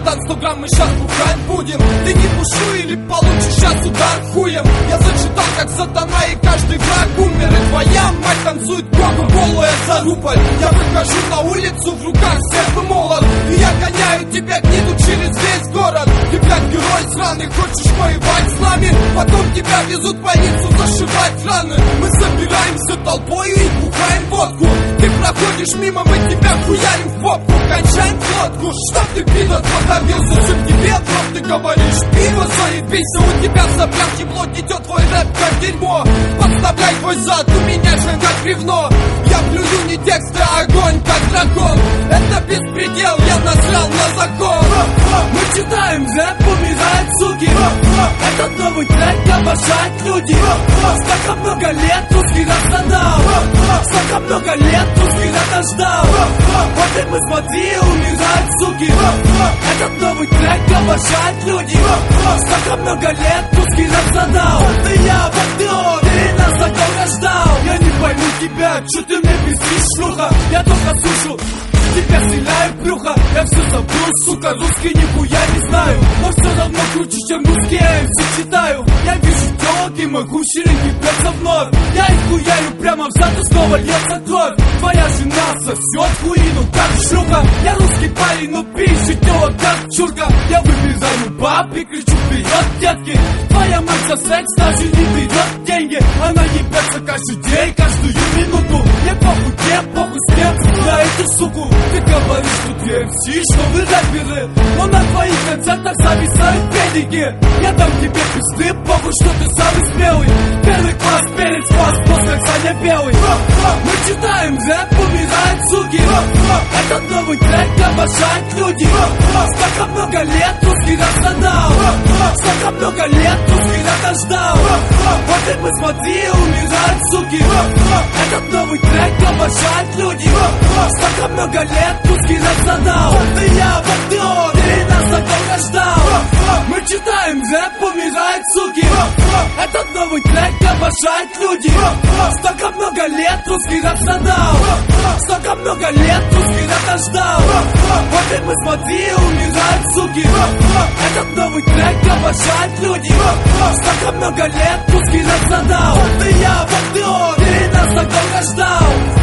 братан, 100 грамм мы щас бухать будем. Ты не пушу или получишь щас удар хуем. Я зачитал как сатана и каждый враг умер. И твоя мать танцует гогу голая за рубль. Я выхожу на улицу, в руках серп и молот. И я гоняю тебя гниду через весь город. Ты, блядь, герой сраный, хочешь воевать с нами? Потом тебя везут в больницу зашивать раны. Мы собираемся толпою и бухаем водку. Ты проходишь мимо, мы тебя хуярим в попку. Кончаем флотку, чтоб ты, пидор, подавился. Чем тебе рот, ты говоришь, пиво заебись. У тебя в соплях ебло течет, твой рэп как дерьмо. Подставляй твой зад, у меня же как бревно. Я плюю не тексты, а огонь как дракон. Это беспредел, я насрал на закон. Мы читаем рэп, умирают суки. Этот новый трек обожают люди. Столько много лет русский раздал. Столько много лет русский ждал. Вот и мы смотри, умирают суки. Этот новый трек обожают люди. Столько много лет русский раздал. Ты я патриот, ты нас такого ждал. Я не пойму тебя, что ты мне пиздишь, шлюха. Я только слышу, тебя стреляю в брюхо. Я все забыл, сука, русский нихуя не знаю. Но все равно круче, чем русские, я все читаю. Я вижу телок и могу ширинки пёрца вновь. Я их хуярю прямо в зад, и снова льется кровь. Твоя жена сосет хуину, как шлюха. Я русский парень, но пишет телок, как чурка. Я выбираю баб и кричу вперед, детки. Твоя мать за секс даже не берет деньги. Она ебется каждый день, каждую минуту. Мне похуй, тебе похуй, смерть за эту суку. Ты говоришь, что ты MC, что вы рэперы. Но на твоих концертах зависают педики. Я дам тебе пизды, похуй, что ты самый смелый. Первый класс, перед спас, после Саня Белый. Мы читаем рэп, умирают суки. Этот новый трек обожают люди. Столько много лет русский раздал. Столько много лет русский ждал. Вот и мы смотри, умирают суки. Этот новый трек обожают люди. Столько много лет русский раздал. Ты я патриот, ты нас такого ждал. Мы читаем рэп, умирают суки. Этот новый трек обожают люди. Столько много лет русский раздал. Столько много лет русский ждал. Вот и мы смотри, умирают суки. Этот новый трек обожают люди. Столько много лет русский раздал. Ты я патриот, ты нас такого ждал.